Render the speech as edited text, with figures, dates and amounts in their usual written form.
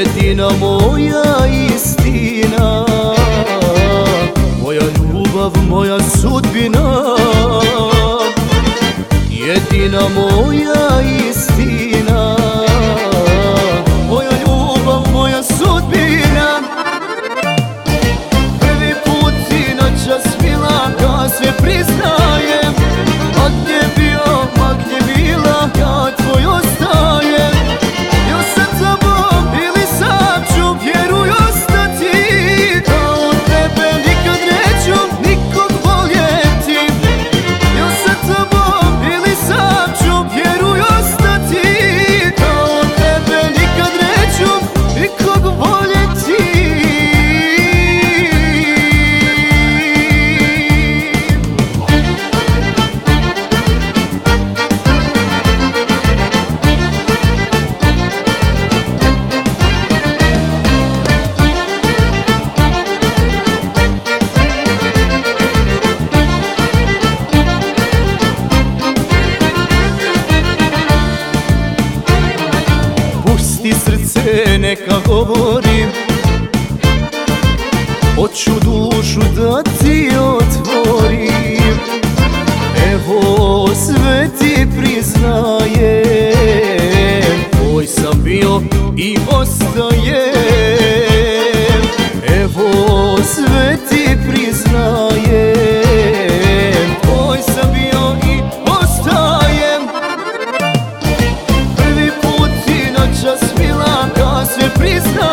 jedina moja istina, moja ljubav, moja sudbina, jedina moja istina, moja ljubav, moja sudbina. Prvi put si noćas bila, kad sve priznajem, a gdje bio, ma gdje bila, kad tvoj ostajem. Ja sa tobom ili sam ću, vjeruj ostati, da od tebe nikad neću nikog voljeti. Ja sa tobom ili sam ću, vjeruj ostati, da od tebe nikad neću nikog voljeti. Pusti srce neka govori, hoću dušu da ti otvorim. Evo sve ti priznajem, tvoj sam bio i ostajem. Evo sve ti priznajem, tvoj sam bio i ostajem. Prvi put si noćas mila, kad sve priznajem,